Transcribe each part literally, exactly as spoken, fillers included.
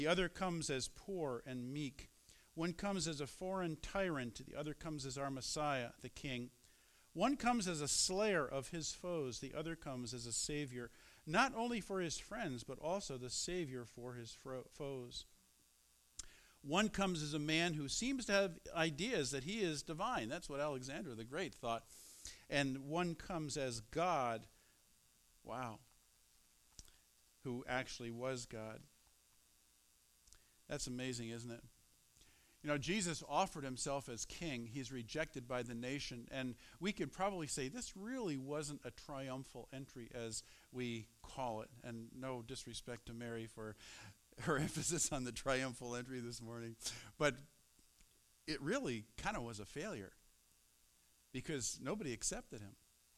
The other comes as poor and meek. One comes as a foreign tyrant. The other comes as our Messiah, the King. One comes as a slayer of his foes. The other comes as a savior, not only for his friends, but also the savior for his fro- foes. One comes as a man who seems to have ideas that he is divine. That's what Alexander the Great thought. And one comes as God. Wow. Who actually was God. That's amazing, isn't it? You know, Jesus offered himself as king. He's rejected by the nation. And we could probably say this really wasn't a triumphal entry as we call it. And no disrespect to Mary for her emphasis on the triumphal entry this morning. But it really kind of was a failure because nobody accepted him.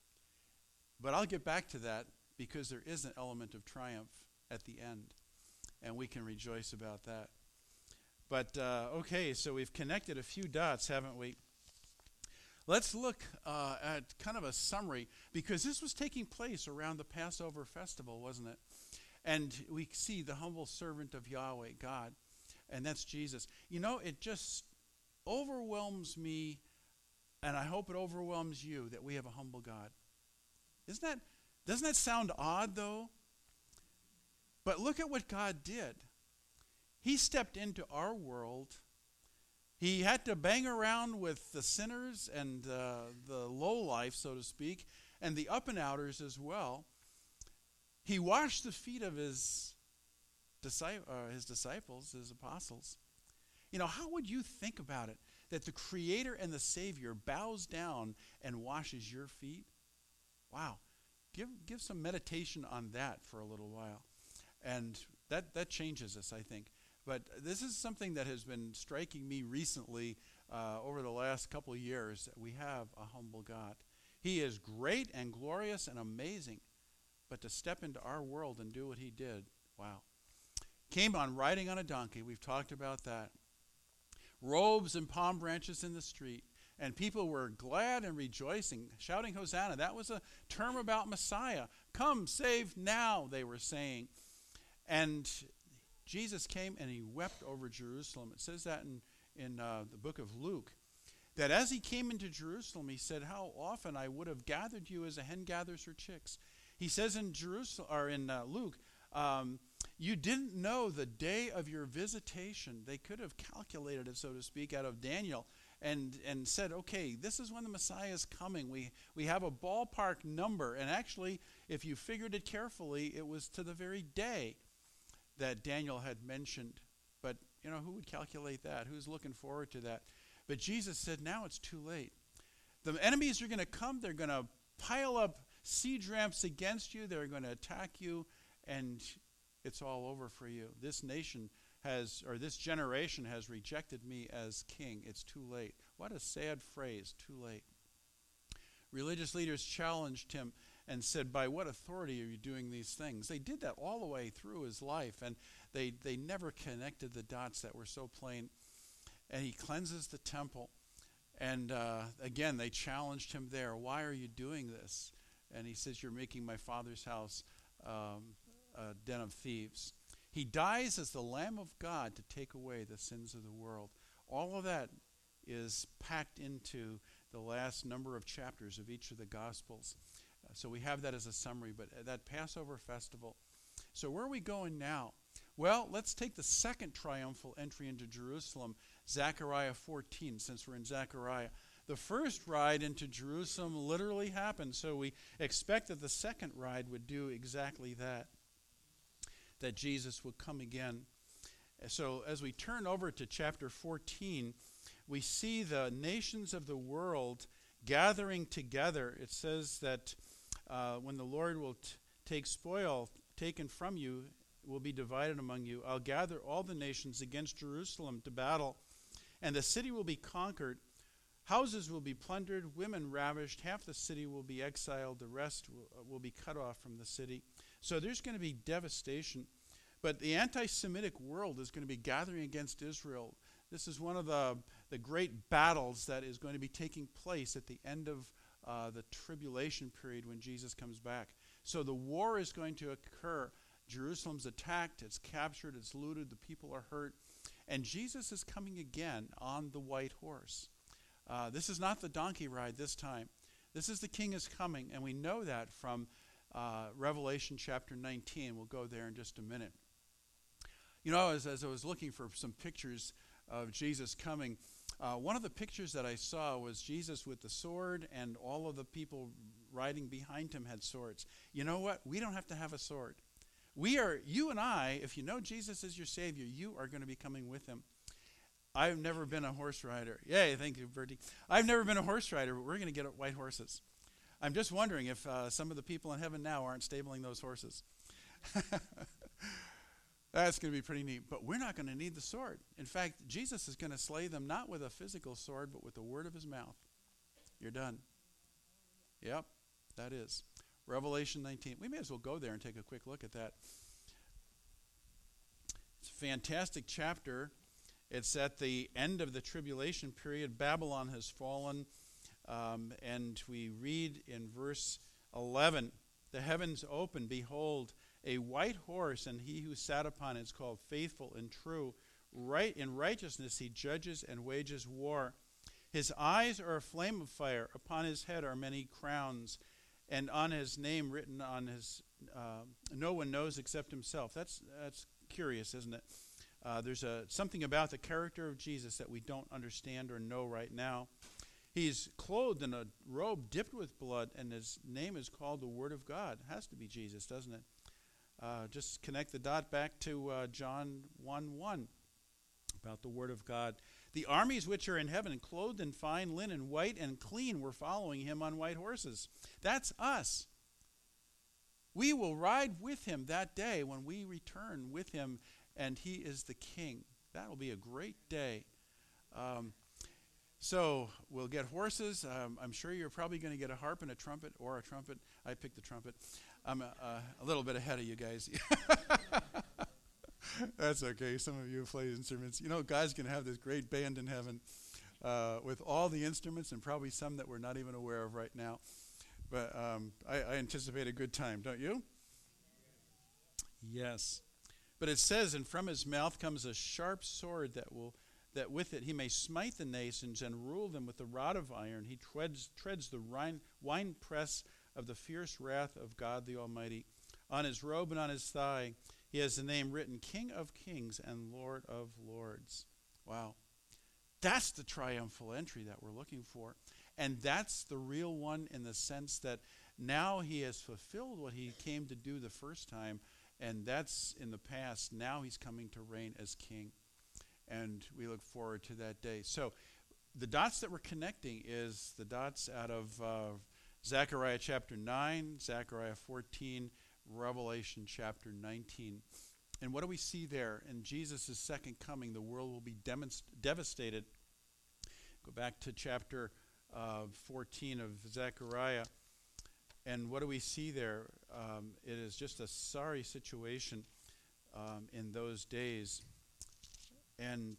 But I'll get back to that because there is an element of triumph at the end. And we can rejoice about that. But, uh, okay, so we've connected a few dots, haven't we? Let's look uh, at kind of a summary, because this was taking place around the Passover festival, wasn't it? And we see the humble servant of Yahweh, God, and that's Jesus. You know, it just overwhelms me, and I hope it overwhelms you, that we have a humble God. Isn't that, doesn't that sound odd, though? But look at what God did. He stepped into our world. He had to bang around with the sinners and uh, the lowlife, so to speak, and the up and outers as well. He washed the feet of his, disci- uh, his disciples, his apostles. You know, how would you think about it, that the Creator and the Savior bows down and washes your feet? Wow. Give, give some meditation on that for a little while. And that, that changes us, I think. But this is something that has been striking me recently uh, over the last couple of years, that we have a humble God. He is great and glorious and amazing, but to step into our world and do what he did, wow. Came on riding on a donkey. We've talked about that. Robes and palm branches in the street. And people were glad and rejoicing, shouting Hosanna. That was a term about Messiah. Come, save now, they were saying. And Jesus came and he wept over Jerusalem. It says that in, in uh, the book of Luke, that as he came into Jerusalem, he said, how often I would have gathered you as a hen gathers her chicks. He says in Jerusalem, or in uh, Luke, um, you didn't know the day of your visitation. They could have calculated it, so to speak, out of Daniel and, and said, okay, this is when the Messiah is coming. We, we have a ballpark number. And actually, if you figured it carefully, it was to the very day that Daniel had mentioned. But, you know, who would calculate that? Who's looking forward to that? But Jesus said, now it's too late. The enemies are going to come. They're going to pile up siege ramps against you. They're going to attack you, and it's all over for you. This nation has, or this generation has rejected me as king. It's too late. What a sad phrase, too late. Religious leaders challenged him and said, by what authority are you doing these things? They did that all the way through his life, and they, they never connected the dots that were so plain. And he cleanses the temple. And uh, again, they challenged him there. Why are you doing this? And he says, you're making my Father's house um, a den of thieves. He dies as the Lamb of God to take away the sins of the world. All of that is packed into the last number of chapters of each of the Gospels. Uh, so we have that as a summary, but uh, that Passover festival. So where are we going now? Well, let's take the second triumphal entry into Jerusalem, Zechariah fourteen, since we're in Zechariah. The first ride into Jerusalem literally happened, so we expect that the second ride would do exactly that, that Jesus would come again. So as we turn over to chapter fourteen, we see the nations of the world gathering together. It says that uh, when the Lord will t- take spoil taken from you, will be divided among you. I'll gather all the nations against Jerusalem to battle, and the city will be conquered. Houses will be plundered, women ravished, half the city will be exiled, the rest will, uh, will be cut off from the city. So there's going to be devastation. But the anti-Semitic world is going to be gathering against Israel. This is one of the, the great battles that is going to be taking place at the end of uh, the tribulation period when Jesus comes back. So the war is going to occur. Jerusalem's attacked, it's captured, it's looted, the people are hurt. And Jesus is coming again on the white horse. Uh, this is not the donkey ride this time. This is the king is coming, and we know that from uh, Revelation chapter nineteen. We'll go there in just a minute. You know, as, as I was looking for some pictures of Jesus coming, uh, one of the pictures that I saw was Jesus with the sword, and all of the people riding behind him had swords. You know what? We don't have to have a sword. We are, you and I, if you know Jesus as your Savior, you are going to be coming with him. I've never been a horse rider. Yay, thank you, Bertie. I've never been a horse rider, but we're going to get white horses. I'm just wondering if uh, some of the people in heaven now aren't stabling those horses. That's going to be pretty neat. But we're not going to need the sword. In fact, Jesus is going to slay them not with a physical sword, but with the word of his mouth. You're done. Yep, that is. Revelation nineteen. We may as well go there and take a quick look at that. It's a fantastic chapter. It's at the end of the tribulation period. Babylon has fallen. Um, and we read in verse eleven, the heavens opened, behold, a white horse, and he who sat upon it is called Faithful and True. Right in righteousness he judges and wages war. His eyes are a flame of fire. Upon his head are many crowns, and on his name written on his, uh, no one knows except himself. That's that's curious, isn't it? Uh, there's a something about the character of Jesus that we don't understand or know right now. He's clothed in a robe dipped with blood, and his name is called the Word of God. It has to be Jesus, doesn't it? Uh, just connect the dot back to uh, John one one about the Word of God. The armies which are in heaven, clothed in fine linen, white and clean, were following him on white horses. That's us. We will ride with him that day when we return with him, and he is the king. That will be a great day. Um, so we'll get horses. Um, I'm sure you're probably going to get a harp and a trumpet, or a trumpet. I picked the trumpet. I'm a, uh, a little bit ahead of you guys. That's okay. Some of you play instruments. You know, God's going to have this great band in heaven uh, with all the instruments, and probably some that we're not even aware of right now. But um, I, I anticipate a good time, don't you? Yes. But it says, and from his mouth comes a sharp sword that will, that with it he may smite the nations and rule them with the rod of iron. He treads, treads the wine, wine press of the fierce wrath of God the Almighty. On his robe and on his thigh he has the name written, King of Kings and Lord of Lords. Wow. That's the triumphal entry that we're looking for. And that's the real one in the sense that now he has fulfilled what he came to do the first time, and that's in the past. Now he's coming to reign as king, and we look forward to that day. So the dots that we're connecting is the dots out of uh, Zechariah chapter nine, Zechariah fourteen, Revelation chapter nineteen. And what do we see there? In Jesus' second coming, the world will be demonst- devastated. Go back to chapter uh, fourteen of Zechariah. And what do we see there? Um, it is just a sorry situation um, in those days. And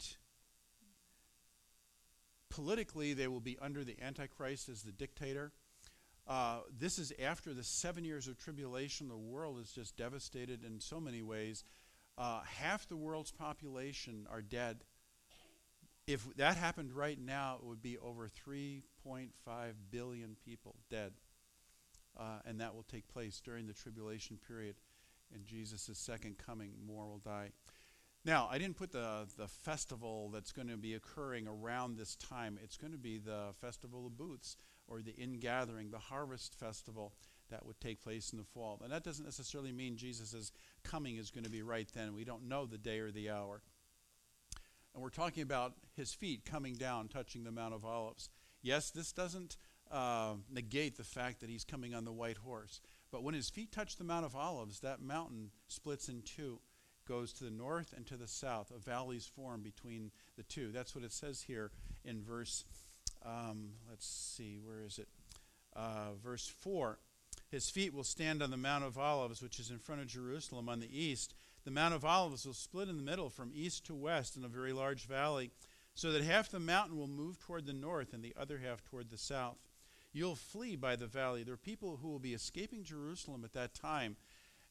politically, they will be under the Antichrist as the dictator. Uh, this is after the seven years of tribulation. The world is just devastated in so many ways. Uh, half the world's population are dead. If that happened right now, it would be over three point five billion people dead. Uh, and that will take place during the tribulation period. In Jesus' second coming, more will die. Now, I didn't put the, the festival that's going to be occurring around this time. It's going to be the Festival of Booths, or the ingathering, the harvest festival that would take place in the fall. And that doesn't necessarily mean Jesus' coming is going to be right then. We don't know the day or the hour. And we're talking about his feet coming down, touching the Mount of Olives. Yes, this doesn't uh, negate the fact that he's coming on the white horse. But when his feet touch the Mount of Olives, that mountain splits in two, goes to the north and to the south. A valley's formed between the two. That's what it says here in verse, um, let's see, where is it? Uh, verse four. His feet will stand on the Mount of Olives, which is in front of Jerusalem on the east. The Mount of Olives will split in the middle from east to west in a very large valley, so that half the mountain will move toward the north and the other half toward the south. You'll flee by the valley. There are people who will be escaping Jerusalem at that time,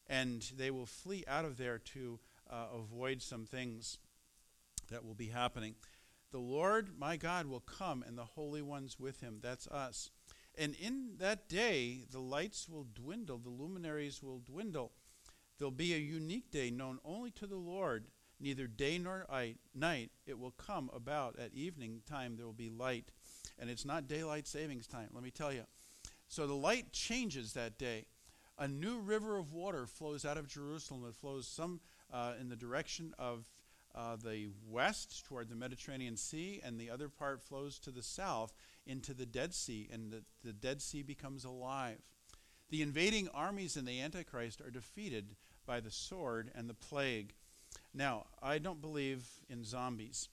and they will flee out of there to uh, avoid some things that will be happening. The Lord, my God, will come, and the holy ones with him. That's us. And in that day, the lights will dwindle, the luminaries will dwindle. There'll be a unique day known only to the Lord, neither day nor night. It will come about at evening time. There will be light, and it's not daylight savings time, let me tell you. So the light changes that day. A new river of water flows out of Jerusalem. It flows some uh, in the direction of uh, the west toward the Mediterranean Sea, and the other part flows to the south into the Dead Sea, and the, the Dead Sea becomes alive. The invading armies in the Antichrist are defeated by the sword and the plague. Now, I don't believe in zombies,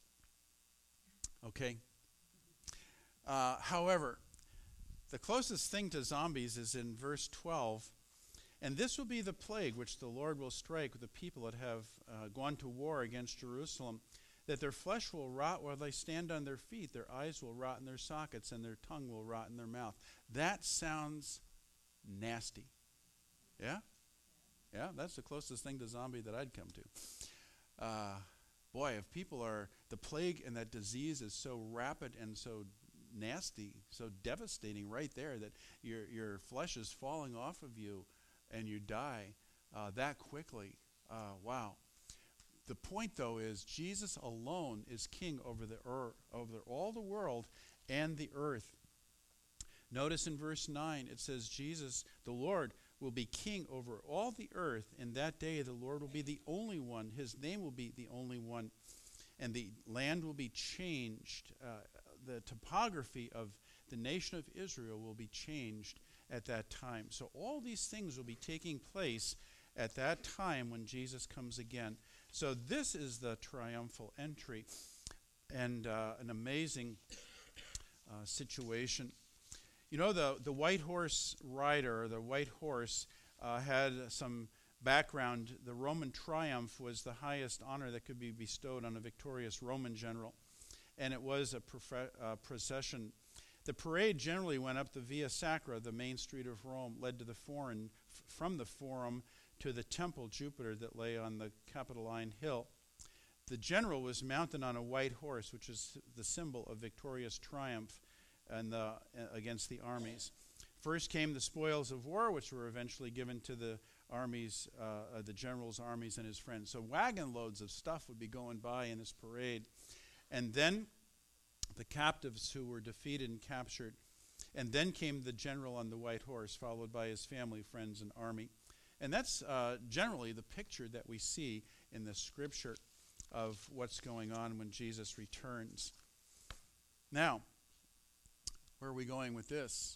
okay? Uh, however, the closest thing to zombies is in verse twelve. And this will be the plague which the Lord will strike with the people that have uh, gone to war against Jerusalem, that their flesh will rot while they stand on their feet, their eyes will rot in their sockets, and their tongue will rot in their mouth. That sounds nasty. Yeah? Yeah, that's the closest thing to zombie that I'd come to. Uh, boy, if people are, the plague and that disease is so rapid and so nasty, so devastating right there that your your flesh is falling off of you and you die uh, that quickly. Uh, wow. The point, though, is Jesus alone is king over the earth, over all the world and the earth. Notice in verse nine, it says, Jesus, the Lord, will be king over all the earth. In that day, the Lord will be the only one. His name will be the only one. And the land will be changed. Uh, the topography of the nation of Israel will be changed at that time. So all these things will be taking place at that time when Jesus comes again. So this is the triumphal entry, and uh, an amazing uh, situation. You know, the, the white horse rider, or the white horse, uh, had some background. The Roman triumph was the highest honor that could be bestowed on a victorious Roman general, and it was a profe- uh, procession. The parade generally went up the Via Sacra, the main street of Rome, led to the forum, f- from the Forum to the Temple Jupiter that lay on the Capitoline Hill. The general was mounted on a white horse, which is the symbol of victorious triumph and the, uh, against the armies. First came the spoils of war, which were eventually given to the armies, uh, uh, the general's armies and his friends. So wagon loads of stuff would be going by in this parade. And then the captives who were defeated and captured. And then came the general on the white horse, followed by his family, friends, and army. And that's uh, generally the picture that we see in the scripture of what's going on when Jesus returns. Now, where are we going with this?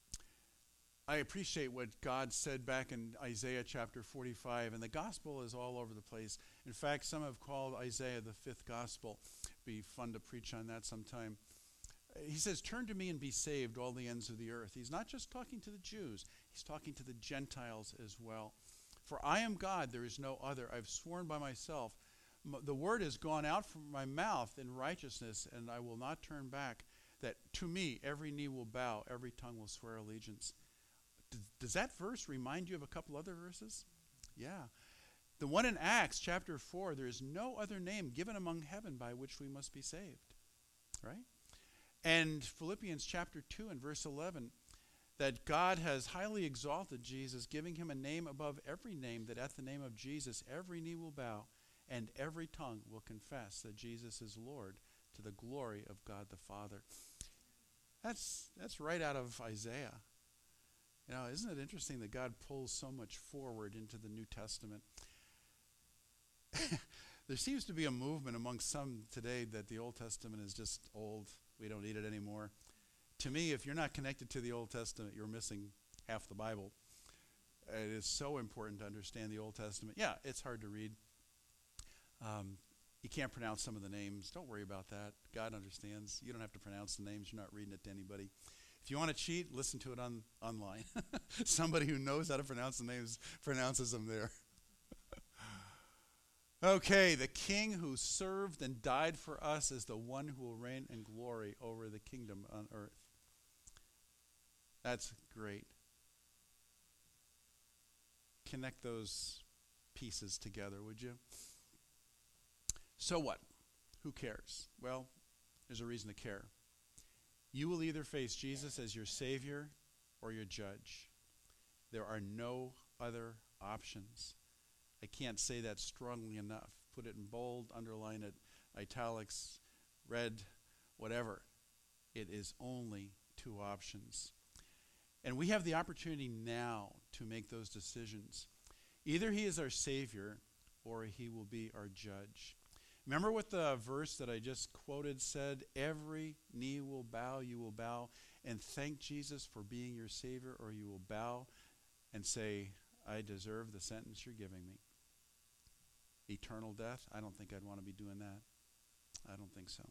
I appreciate what God said back in Isaiah chapter forty-five, and the gospel is all over the place. In fact, some have called Isaiah the fifth gospel. Be fun to preach on that sometime. He says, turn to me and be saved, all the ends of the earth. He's not just talking to the Jews. He's talking to the Gentiles as well. For I am God, there is no other. I've sworn by myself. M- the word has gone out from my mouth in righteousness, and I will not turn back, that to me every knee will bow, every tongue will swear allegiance. D- does that verse remind you of a couple other verses? Yeah. The one in Acts chapter four, there is no other name given among heaven by which we must be saved. Right? And Philippians chapter two and verse eleven, that God has highly exalted Jesus, giving him a name above every name, that at the name of Jesus every knee will bow and every tongue will confess that Jesus is Lord, to the glory of God the Father. That's that's right out of Isaiah. You know, isn't it interesting that God pulls so much forward into the New Testament? There seems to be a movement among some today that the Old Testament is just old. We don't need it anymore. To me, if you're not connected to the Old Testament, you're missing half the Bible. It is so important to understand the Old Testament. Yeah, it's hard to read. Um, you can't pronounce some of the names. Don't worry about that. God understands. You don't have to pronounce the names. You're not reading it to anybody. If you want to cheat, listen to it on online. Somebody who knows how to pronounce the names pronounces them there. Okay, the king who served and died for us is the one who will reign in glory over the kingdom on earth. That's great. connect those pieces together, would you? So what? Who cares? Well, there's a reason to care. You will either face Jesus as your Savior or your judge. There are no other options. I can't say that strongly enough. Put it in bold, underline it, italics, red, whatever. It is only two options. And we have the opportunity now to make those decisions. Either he is our Savior or he will be our judge. Remember what the verse that I just quoted said? Every knee will bow, you will bow, and thank Jesus for being your Savior, or you will bow and say, I deserve the sentence you're giving me. Eternal death? I don't think I'd want to be doing that. I don't think so.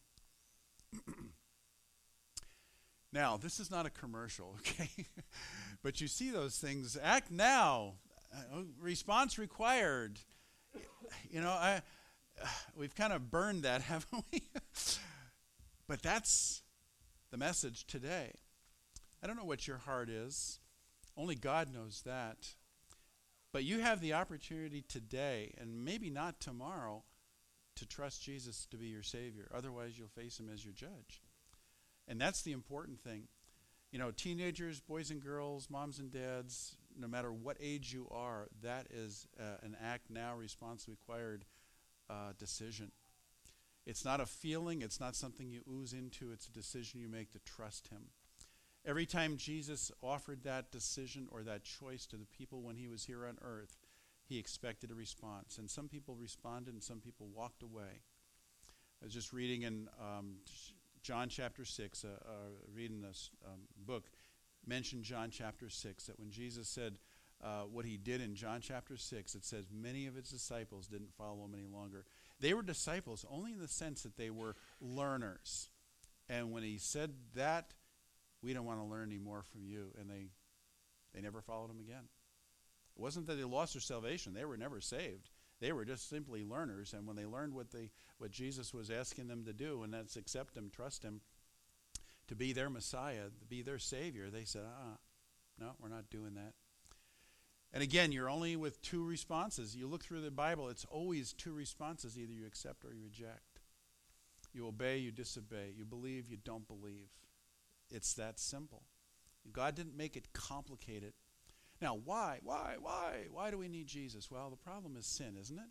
Now, this is not a commercial, okay? But you see those things. Act now. Uh, response required. You know, I, uh, we've kind of burned that, haven't we? But that's the message today. I don't know what your heart is. Only God knows that. But you have the opportunity today, and maybe not tomorrow, to trust Jesus to be your Savior. Otherwise, you'll face him as your judge. And that's the important thing. You know, teenagers, boys and girls, moms and dads, no matter what age you are, that is uh, an act now, response required uh, decision. It's not a feeling. It's not something you ooze into. It's a decision you make to trust him. Every time Jesus offered that decision or that choice to the people when he was here on earth, he expected a response. And some people responded and some people walked away. I was just reading in um, John chapter six, uh, uh, reading this um, book, mentioned John chapter six, that when Jesus said uh, what he did in John chapter six, it says many of his disciples didn't follow him any longer. They were disciples only in the sense that they were learners. And when he said that, we don't want to learn any more from you, and they they never followed him again. It wasn't that they lost their salvation. They were never saved. They were just simply learners, and when they learned what they what Jesus was asking them to do, and that's accept him, trust him, to be their Messiah, to be their Savior, they said, ah, no, we're not doing that. And again, you're only with two responses. You look through the Bible, it's always two responses. Either you accept or you reject. You obey, you disobey. You believe, you don't believe. It's that simple. God didn't make it complicated. Now, why, why, why? Why do we need Jesus? Well, the problem is sin, isn't it?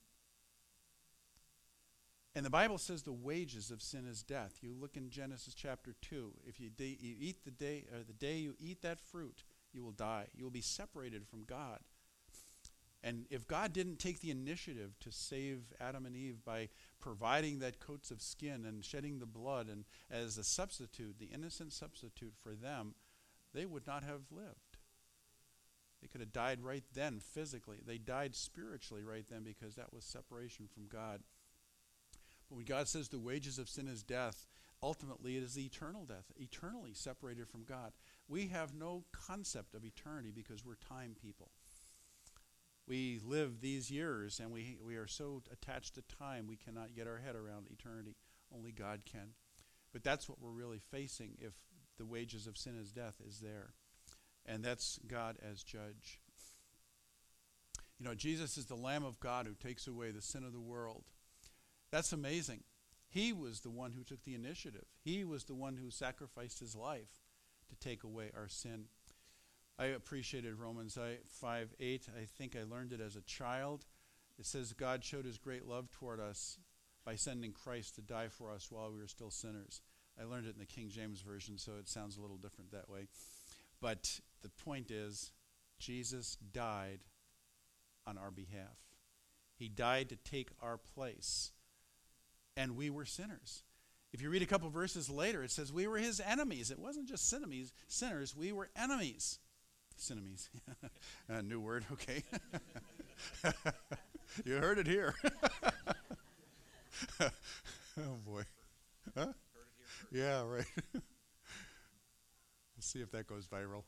And the Bible says the wages of sin is death. You look in Genesis chapter two. If you, de- you eat the day, or the day you eat that fruit, you will die. You will be separated from God. And if God didn't take the initiative to save Adam and Eve by providing that coats of skin and shedding the blood and as a substitute, the innocent substitute for them, they would not have lived. They could have died right then physically. They died spiritually right then because that was separation from God. But when God says the wages of sin is death, ultimately it is eternal death, eternally separated from God. We have no concept of eternity because we're time people. We live these years and we we are so attached to time we cannot get our head around eternity. Only God can. But that's what we're really facing if the wages of sin is death is there. And that's God as judge. You know, Jesus is the Lamb of God who takes away the sin of the world. That's amazing. He was the one who took the initiative. He was the one who sacrificed his life to take away our sin. I appreciated Romans five eight. I think I learned it as a child. It says God showed his great love toward us by sending Christ to die for us while we were still sinners. I learned it in the King James Version, so it sounds a little different that way. But the point is, Jesus died on our behalf. He died to take our place. And we were sinners. If you read a couple verses later, it says we were his enemies. It wasn't just sinners, sinners, we were enemies. Synomies. A new word, okay. You heard it here. Oh, boy. Huh? Heard it here. Yeah, right. Let's see if that goes viral.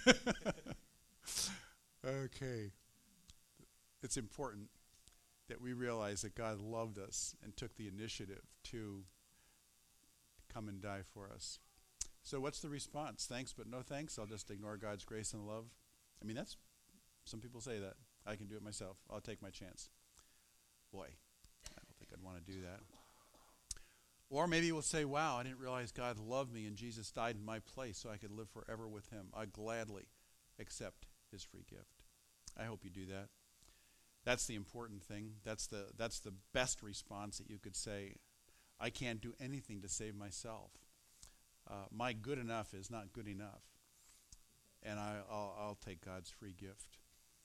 Okay. It's important that we realize that God loved us and took the initiative to come and die for us. So what's the response? Thanks, but no thanks? I'll just ignore God's grace and love? I mean, that's, some people say that. I can do it myself. I'll take my chance. Boy, I don't think I'd want to do that. Or maybe we'll say, wow, I didn't realize God loved me and Jesus died in my place so I could live forever with him. I gladly accept his free gift. I hope you do that. That's the important thing. That's the that's the best response that you could say. I can't do anything to save myself. Uh, my good enough is not good enough. And I, I'll, I'll take God's free gift.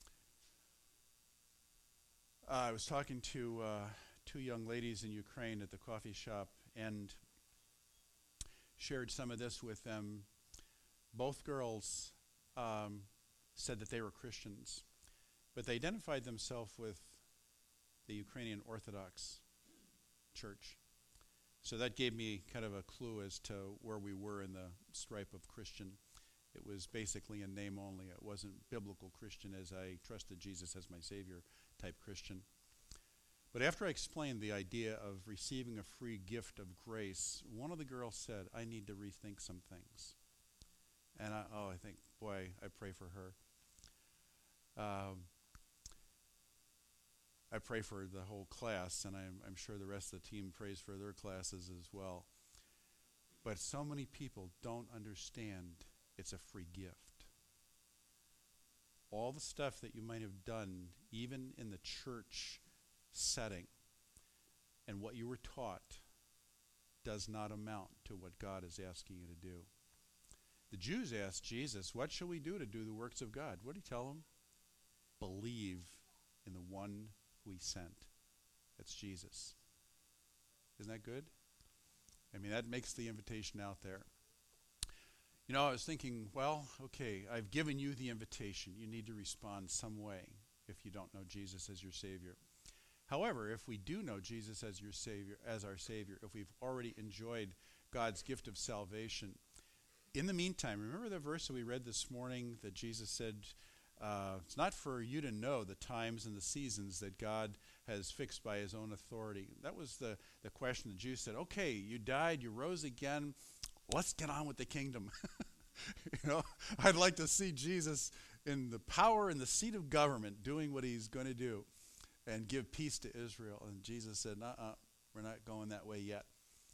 Uh, I was talking to uh, two young ladies in Ukraine at the coffee shop and shared some of this with them. Both girls um, said that they were Christians, but they identified themselves with the Ukrainian Orthodox Church. So that gave me kind of a clue as to where we were in the stripe of Christian. It was basically in name only. It wasn't biblical Christian as I trusted Jesus as my Savior type Christian. But after I explained the idea of receiving a free gift of grace, one of the girls said, I need to rethink some things. And I, oh, I think, boy, I pray for her. Um, I pray for the whole class, and I'm, I'm sure the rest of the team prays for their classes as well. But so many people don't understand it's a free gift. All the stuff that you might have done, even in the church setting, and what you were taught, does not amount to what God is asking you to do. The Jews asked Jesus, what shall we do to do the works of God? What did he tell them? Believe in the one who he sent. That's Jesus. Isn't that good? I mean, that makes the invitation out there. You know, I was thinking, well, okay, I've given you the invitation. You need to respond some way if you don't know Jesus as your Savior. However, if we do know Jesus as your Savior, as our Savior, if we've already enjoyed God's gift of salvation, in the meantime, remember the verse that we read this morning that Jesus said, uh, it's not for you to know the times and the seasons that God has fixed by his own authority. That was the, the question. The Jews said, okay, you died, you rose again, let's get on with the kingdom. You know, I'd like to see Jesus in the power and the seat of government doing what he's going to do and give peace to Israel. And Jesus said, uh-uh, we're not going that way yet.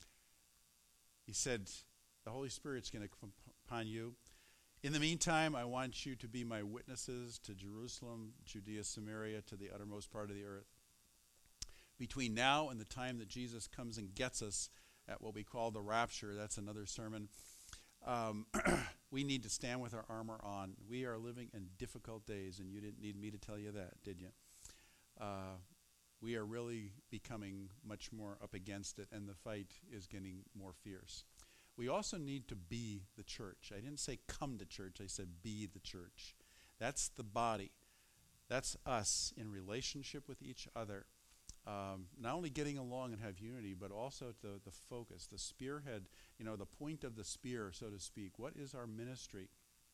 He said, the Holy Spirit's going to come upon you. In the meantime, I want you to be my witnesses to Jerusalem, Judea, Samaria, to the uttermost part of the earth. Between now and the time that Jesus comes and gets us at what we call the rapture, that's another sermon, um, we need to stand with our armor on. We are living in difficult days, and you didn't need me to tell you that, did you? Uh, we are really becoming much more up against it, and the fight is getting more fierce. We also need to be the church. I didn't say come to church, I said be the church. That's the body. That's us in relationship with each other. Um, not only getting along and have unity, but also the, the focus, the spearhead, you know, the point of the spear, so to speak. What is our ministry?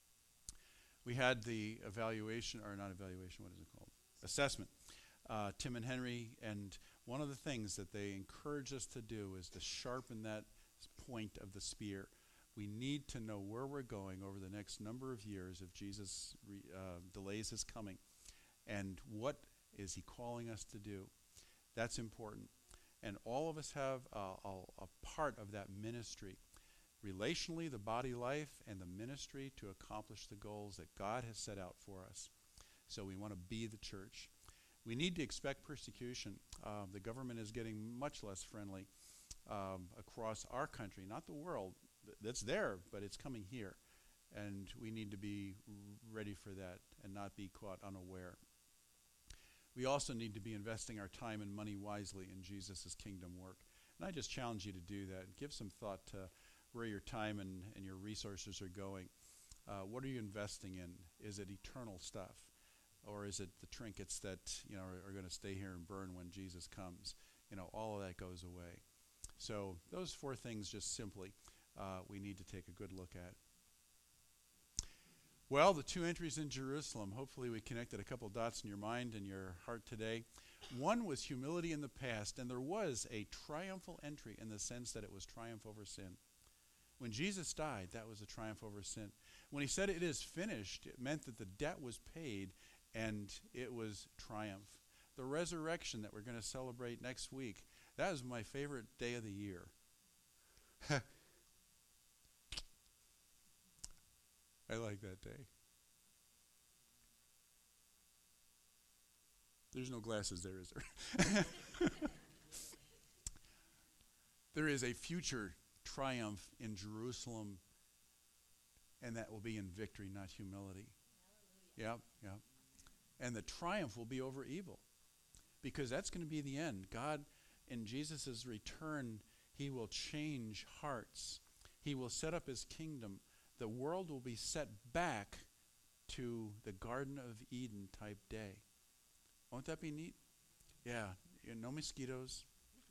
We had the evaluation, or not evaluation, what is it called? Assessment. Uh, Tim and Henry, and one of the things that they encourage us to do is to sharpen that point of the spear. We need to know where we're going over the next number of years if Jesus re, uh, delays his coming, and what is he calling us to do. That's important. And all of us have a, a, a part of that ministry. Relationally, the body life, and the ministry to accomplish the goals that God has set out for us. So we want to be the church. We need to expect persecution. Uh, the government is getting much less friendly um, across our country, not the world. That's there, but it's coming here. And we need to be ready for that and not be caught unaware. We also need to be investing our time and money wisely in Jesus' kingdom work. And I just challenge you to do that. Give some thought to where your time and, and your resources are going. Uh, what are you investing in? Is it eternal stuff? Or is it the trinkets that, you know, are, are going to stay here and burn when Jesus comes? You know, all of that goes away. So those four things just simply uh, we need to take a good look at. Well, the two entries in Jerusalem, hopefully we connected a couple dots in your mind and your heart today. One was humility in the past, and there was a triumphal entry in the sense that it was triumph over sin. When Jesus died, that was a triumph over sin. When he said it is finished, it meant that the debt was paid, and it was triumph. The resurrection that we're going to celebrate next week, that is my favorite day of the year. I like that day. There's no glasses there, is there? There is a future triumph in Jerusalem, and that will be in victory, not humility. Hallelujah. Yeah, yeah. And the triumph will be over evil, because that's going to be the end. God, in Jesus' return, he will change hearts. He will set up his kingdom. The world will be set back to the Garden of Eden type day. Won't that be neat? Yeah, no mosquitoes,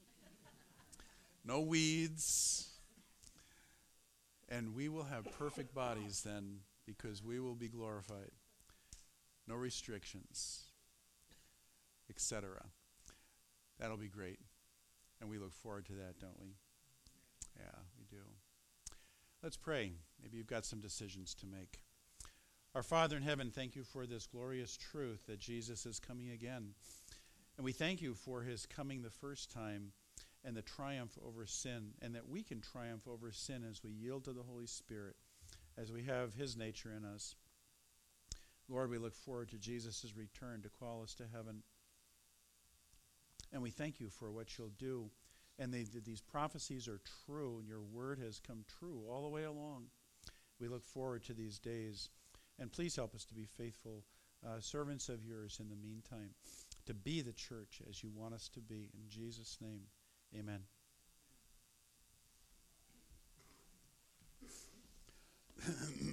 no weeds, and we will have perfect bodies then, because we will be glorified. No restrictions, et cetera. That'll be great, and we look forward to that, don't we? Yeah, we do. Let's pray. Maybe you've got some decisions to make. Our Father in heaven, thank you for this glorious truth that Jesus is coming again. And we thank you for his coming the first time and the triumph over sin, and that we can triumph over sin as we yield to the Holy Spirit, as we have his nature in us. Lord, we look forward to Jesus' return to call us to heaven. And we thank you for what you'll do. And they, these prophecies are true, and your word has come true all the way along. We look forward to these days. And please help us to be faithful uh, servants of yours in the meantime, to be the church as you want us to be. In Jesus' name, amen.